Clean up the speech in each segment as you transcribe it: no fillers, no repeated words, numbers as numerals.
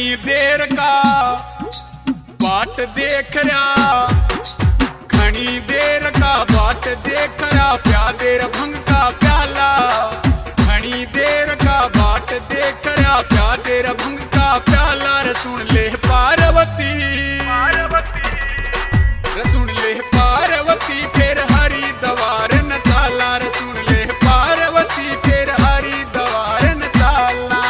घनी देर का बाट देख रहा, घनी देर का बाट देख रहा, प्यादे भंग का प्याला। घनी देर का बाट देख रहा, प्यादे भंग का प्याला। रे सुन ले पार्वती, रे सुन ले पार्वती, फिर हरी दवार न चाला। रे सुन ले पार्वती, फिर हरी दवार न चाला।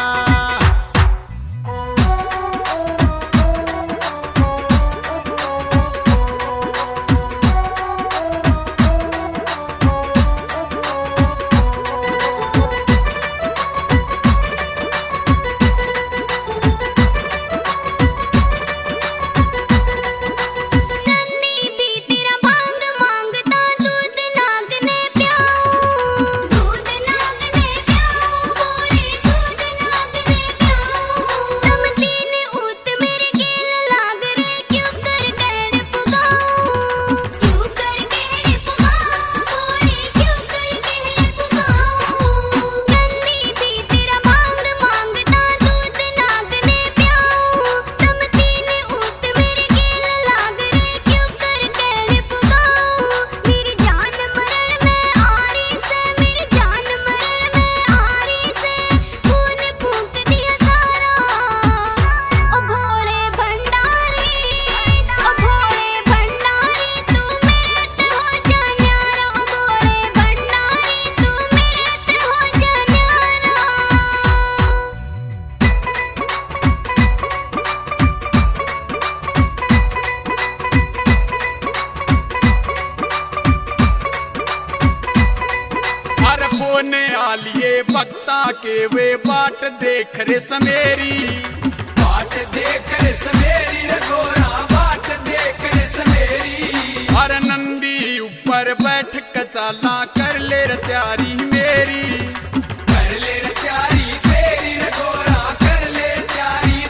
होने आलिए भक्ता के वे बाट देख रे समेरी, बाट देख रे समेरी। रे गोरा बाट देख रे समेरी। अरे नंदी ऊपर बैठ के चाला, कर ले रे प्यारी मेरी, कर ले रे प्यारी तेरी। रे गोरा कर ले प्यारी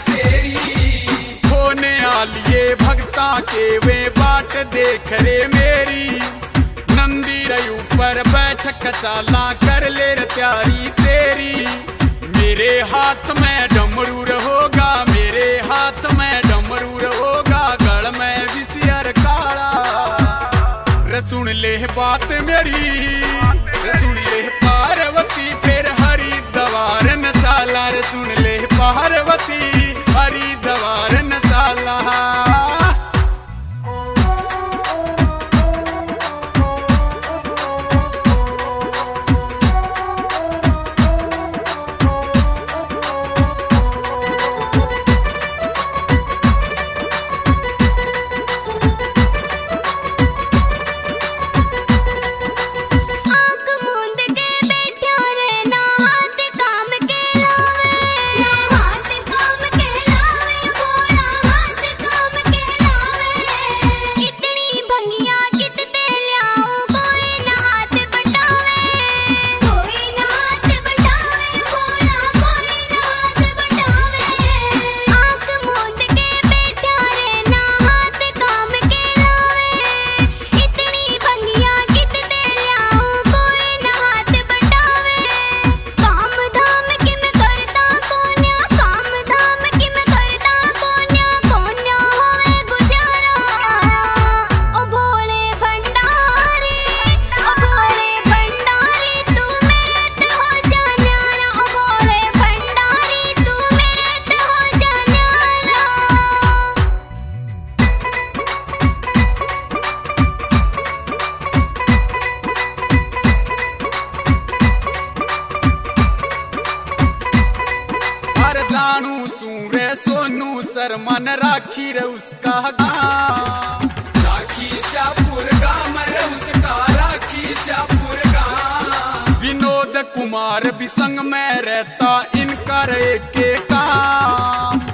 तेरी। होने आलिए भक्ता के वे बाट देख रे मेरी, नंदी रे ऊपर बैठ के चाला, कर ले रे प्यारी तेरी। मेरे हाथ में डमरू होगा, मेरे हाथ में डमरू होगा, गल में विसियर काला। रे सुन ले बात मेरी, रे सुन ले पार्वती, फिर हरी दवार न चाला। रे सुन ले पार्वती, हरी दवार न चाला। मन राखी रे उसका गाँव, राखी शाहपुर गाँव रे उसका, राखी शाहपुर गाँव। विनोद कुमार भी संग में रहता, इनका रे के काम।